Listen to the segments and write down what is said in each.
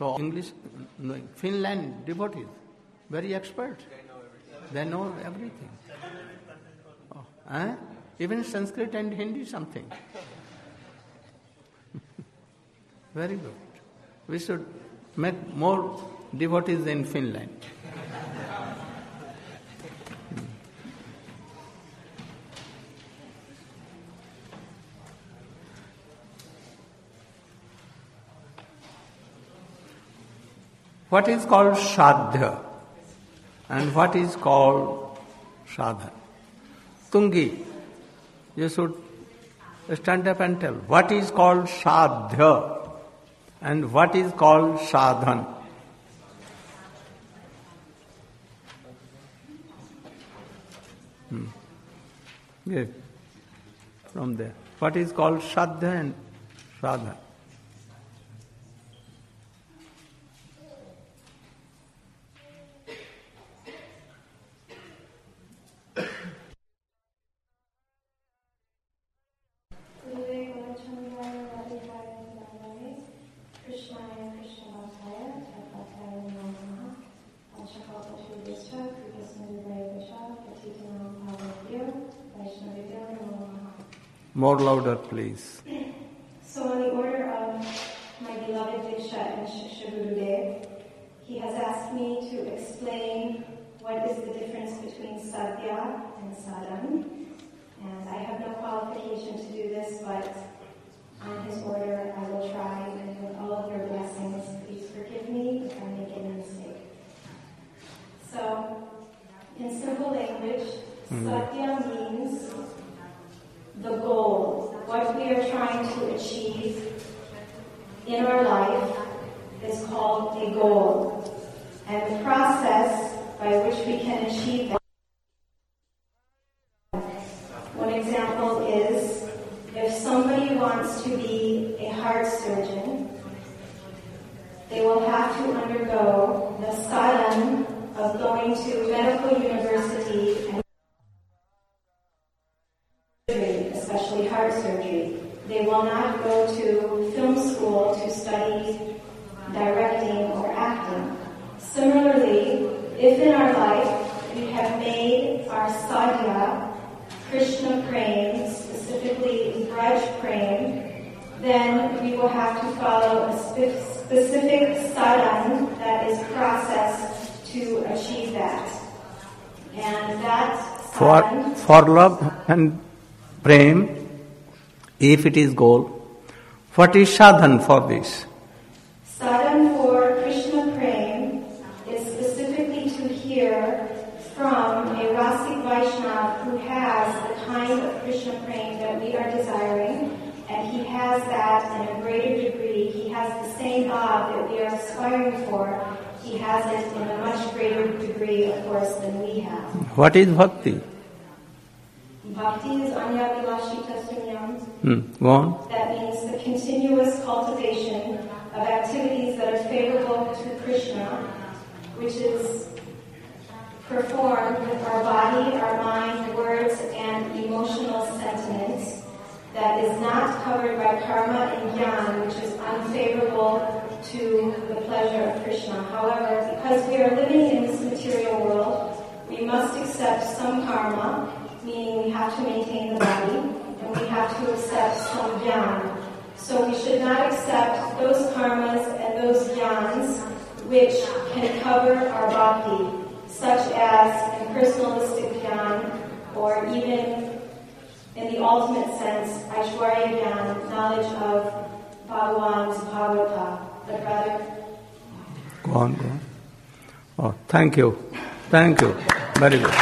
So English, Finland devotees, very expert. They know everything. Oh, even Sanskrit and Hindi something. Very good. We should make more devotees in Finland. What is called Shadhya and what is called Sadhana? Tungi, you should stand up and tell what is called Sadhya and what is called Sadhan. Yes, from there. What is called Sadhya and Sadhan? More louder, please. So on the order of my beloved Diksha and Shiksha Gurudev, he has asked me to explain what is the difference between Sadhya and Sadhan. And I have no qualification to do this, but on his order I will try, and with all of your blessings, please forgive me if I make any mistake. So, in simple language, Sadhya means the goal, what we are trying to achieve in our life is called a goal. And the process by which we can achieve that. One example is if somebody wants to be a heart surgeon, they will have to undergo the sadhan of going to medical university and especially heart surgery. They will not go to film school to study directing or acting. Similarly, if in our life we have made our sadhya, Krishna prem, specifically Braj prem, then we will have to follow a specific sadhan that is processed to achieve that. And that sadhan... For love and prem, if it is goal, what is sadhan for this? Sadhan for Krishna prem is specifically to hear from a Rasik Vaishnava who has the kind of Krishna prem that we are desiring, and he has that in a greater degree. He has the same bhav that we are aspiring for. He has it in a much greater degree, of course, than we have. What is bhakti? Bhakti is anya vilashita sunyam. Go on. That means the continuous cultivation of activities that are favorable to Krishna, which is performed with our body, our mind, words, and emotional sentiments, that is not covered by karma and jnana, which is unfavorable to the pleasure of Krishna. However, because we are living in this material world, we must accept some karma, meaning we have to maintain the body, and we have to accept some jnana. So we should not accept those karmas and those jnanas which can cover our bhakti, such as impersonalistic jnana, or even in the ultimate sense, Aishwarya jnana, knowledge of Bhagavan's Bhagavata. But rather... Go on, go on. Oh, thank you. Thank you. Very good.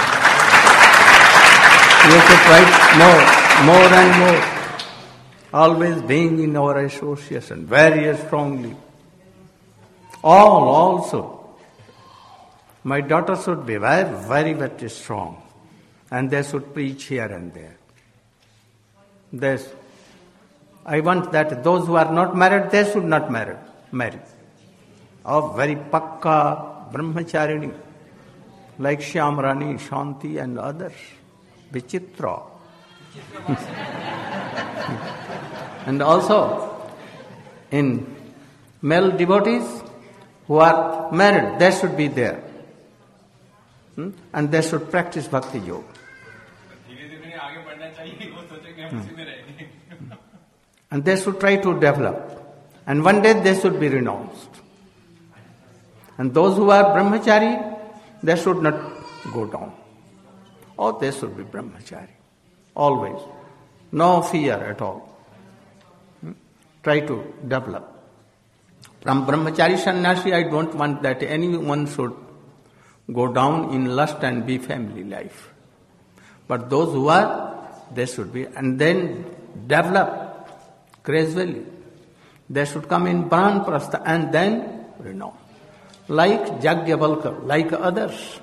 You should write more and more. Always being in our association, very strongly. All also. My daughter should be very, very strong. And they should preach here and there. I want that those who are not married, they should not marry. Of very pakka brahmacharini, like Shyamrani, Shanti and others. Vichitra. And also, in male devotees, who are married, they should be there. And they should practice Bhakti Yoga. And they should try to develop. And one day they should be renounced. And those who are brahmachari, they should not go down. Or they should be brahmachari. Always. No fear at all. Try to develop. From brahmachari sannyasi, I don't want that anyone should go down in lust and be family life. But those who are, they should be. And then develop gradually. They should come in Brahmanprastha and then renounce. Like Yajnavalkya, like others.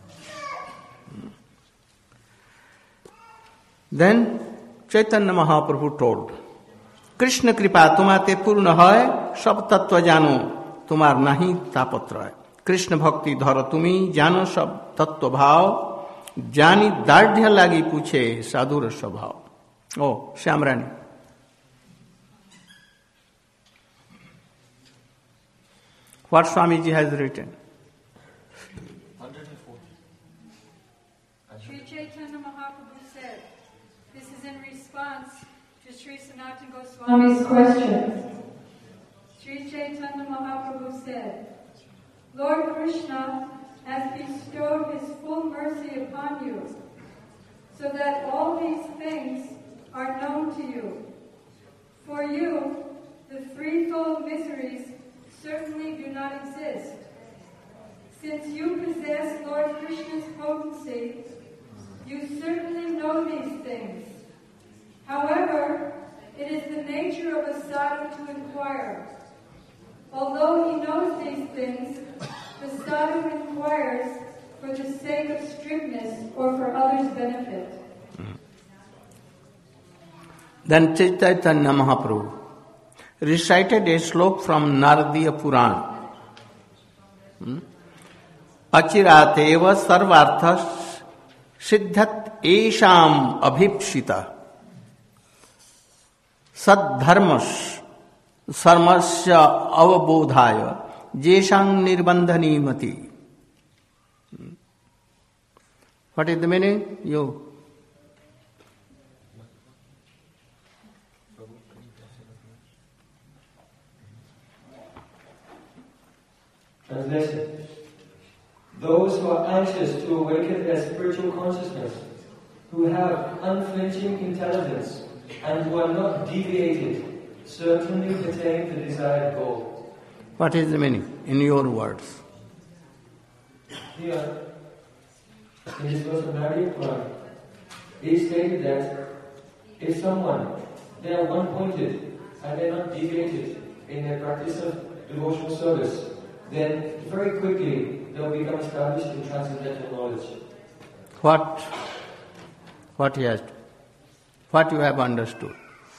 Then Chaitanya Mahaprabhu told, Krishna kripa tumate purna hai, sab tattva jano, tumar nahi tapatra hai. Krishna bhakti dhara tumi, jano sab tattva bhav, jani dardhya lagi puche sadhura svabhav. Oh, Shyamrani. What Swamiji has written? 140. Sri Chaitanya Mahaprabhu said, this is in response to Sri Sanatana Goswami's question. Sri Chaitanya Mahaprabhu said, Lord Krishna has bestowed his full mercy upon you, so that all these things are known to you. For you, the threefold miseries certainly do not exist. Since you possess Lord Krishna's potency, you certainly know these things. However, it is the nature of a sadhu to inquire. Although he knows these things, the sadhu inquires for the sake of strictness or for others' benefit. Then Chaitanya Mahaprabhu recited a slok from Naradiya Puran. Achirateva sarvarthas siddhat esham abhipshita saddharmas sarmasya avabodhaya jeshang nirbandhani mati. What is the meaning? You. Translation. Those who are anxious to awaken their spiritual consciousness, who have unflinching intelligence, and who are not deviated, certainly attain the desired goal. What is the meaning in your words? Here, in this verse of Naradiya Puran, it is stated that if someone, they are one-pointed and they are not deviated in their practice of devotional service, then very quickly they will become established in transcendental knowledge. What you have understood?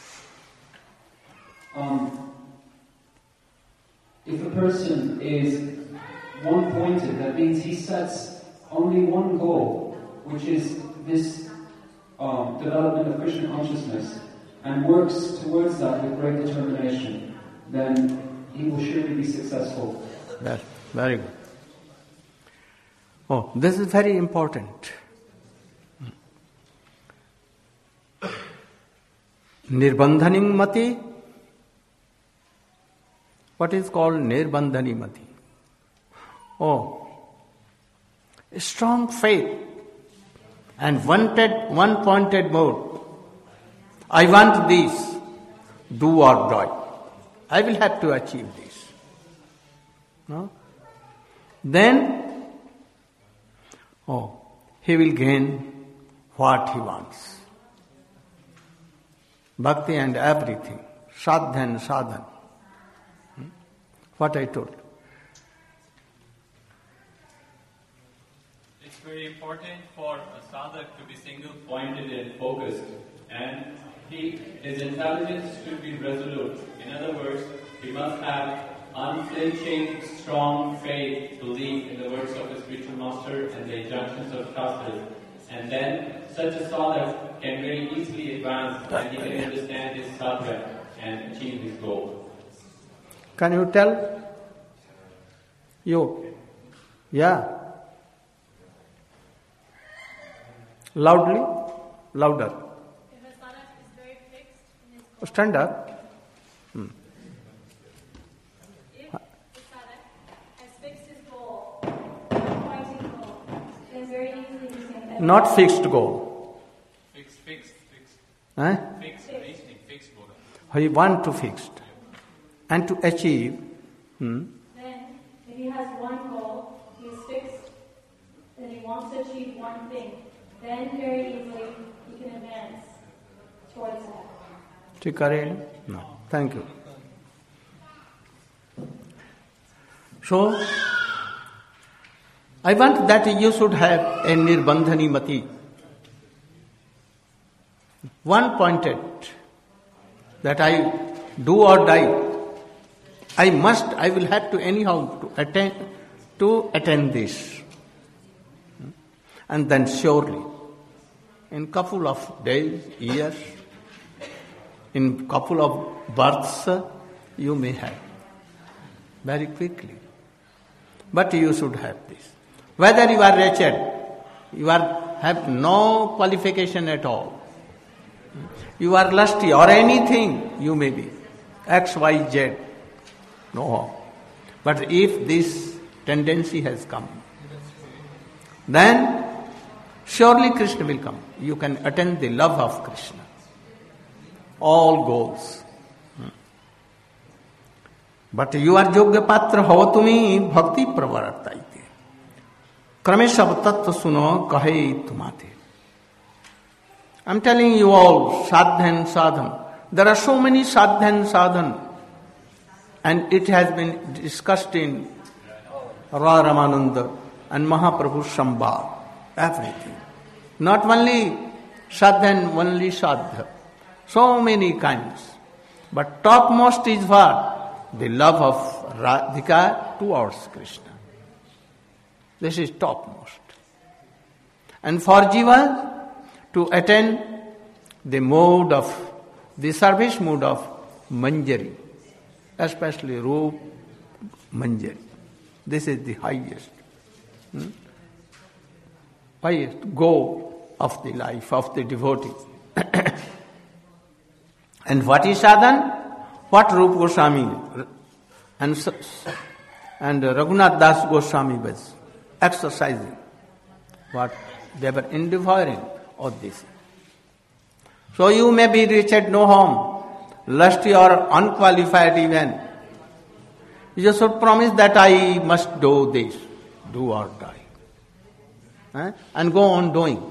If a person is one-pointed, that means he sets only one goal, which is this development of Krishna consciousness, and works towards that with great determination, then he will surely be successful. Yes, very good. Oh, this is very important. Nirbandhanim mati. What is called nirbandhani mati? Oh, strong faith and one-pointed mode. I want this, do or die. I will have to achieve this. No? Then, he will gain what he wants. Bhakti and everything. Sadhana and sadhana. What I told. It's very important for a sadhak to be single-pointed and focused, and his intelligence should be resolute. In other words, he must have unflinching, strong faith, belief in the words of his spiritual master and the injunctions of Shastras. And then such a sadhak can very easily advance and he can understand his sadhana and achieve his goal. Can you tell You? Yeah. Loudly? Louder. If a sadhak is very fixed in his Stand up. If the sadhak has fixed his goal, pointing goal, then very easily he can Not fixed goal. Fixed. Eh? Fixed reasoning, fixed goal. He want to fixed. And to achieve. Then, if he has one goal, he is fixed, then he wants to achieve one thing, then very easily he can advance towards that. Chikarel? No. Thank you. So, I want that you should have a nirbandhani mati. One pointed that I do or die. I will have to anyhow to attend this. And then surely, in couple of days, years, in couple of births, you may have. Very quickly. But you should have this. Whether you are wretched, you have no qualification at all. You are lusty or anything you may be. X, Y, Z. No. But if this tendency has come, then surely Krishna will come. You can attain the love of Krishna. All goals. But you are yogya patra havatumi bhakti pravartaite. Krame sab tattva suno kahe tumate. I'm telling you all, sadhan sadhan. There are so many sadhan sadhan. And it has been discussed in Ra Ramananda and Mahaprabhu Sambhava. Everything. Not only sadhan, only sadha. So many kinds. But topmost is what? The love of Radhika towards Krishna. This is topmost. And for Jiva to attain the service mode of Manjari, especially Rup Manjari. This is the highest goal of the life of the devotee. And what is sadhan? What Rupa Goswami and Raghunath Das Goswami was exercising. What they were endeavoring of this. So you may be rich at no home, lusty or unqualified even. You should promise that I must do this, do or die. And go on doing.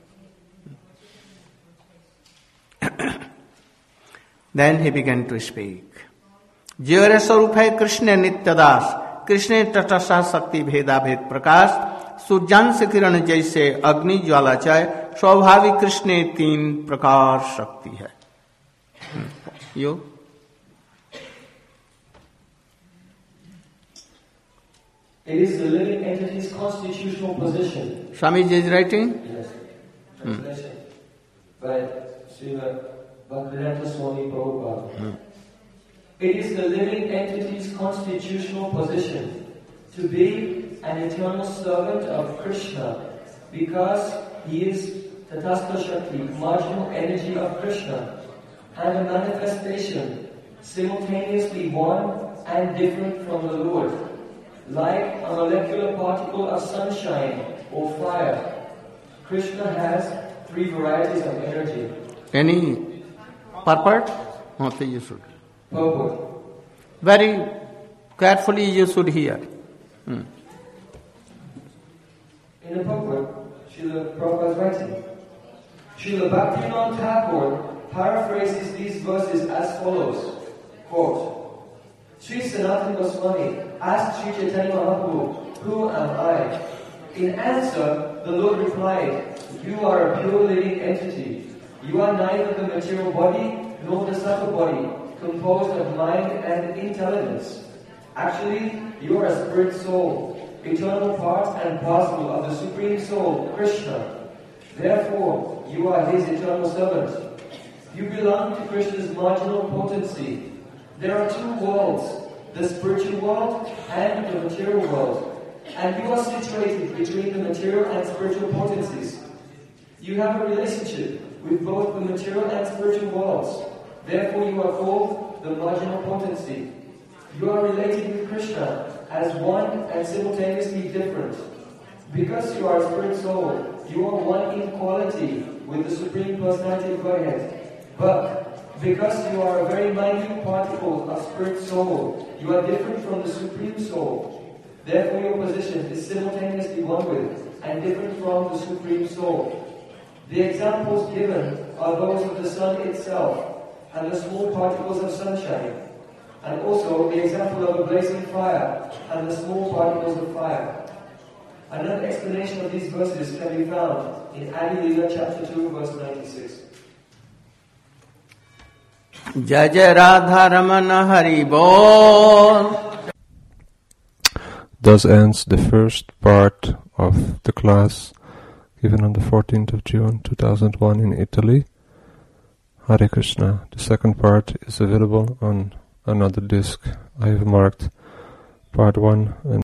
Then he began to speak. Jivare Sarup hai Krishna Nityadas, Krishna Tatasa Sakti Bheda Bhed Prakash, Surjan se Kiran jaise Agni Jwala Chay, Swabhavi Krishna teen Prakar Shakti hai. You? It is the living entity's constitutional position. Swamiji is writing? Yes. Translation. By Srila Bhaktivedanta Swami Prabhupada. It is the living entity's constitutional position to be an eternal servant of Krishna because he is Tatastha Shakti, marginal energy of Krishna, and a manifestation simultaneously one and different from the Lord. Like a molecular particle of sunshine or fire, Krishna has three varieties of energy. Any purport? Not you should. Purport. Very carefully you should hear. In the purport, Srila Prabhupada is writing. Srila Bhaktivinoda Thakur paraphrases these verses as follows. Quote, Sri Sanatana Goswami asked Sri Chaitanya Mahaprabhu, who am I? In answer, the Lord replied, you are a pure living entity. You are neither the material body nor the subtle body, composed of mind and intelligence. Actually, you are a spirit soul, eternal part and parcel of the Supreme Soul, Krishna. Therefore, you are His eternal servant. You belong to Krishna's marginal potency. There are two worlds, the spiritual world and the material world. And you are situated between the material and spiritual potencies. You have a relationship with both the material and spiritual worlds. Therefore you are called the marginal potency. You are related with Krishna as one and simultaneously different. Because you are a spirit soul, you are one in quality with the Supreme Personality of Godhead. But because you are a very minute particle of spirit soul, you are different from the Supreme Soul. Therefore your position is simultaneously one with and different from the Supreme Soul. The examples given are those of the sun itself and the small particles of sunshine, and also the example of a blazing fire and the small particles of fire. Another explanation of these verses can be found in Adi Lila chapter 2 verse 96. Jai Jai Radha Ramana Hari Bol. Thus ends the first part of the class given on the 14th of June 2001 in Italy. Hare Krishna. The second part is available on another disc. I have marked part 1 and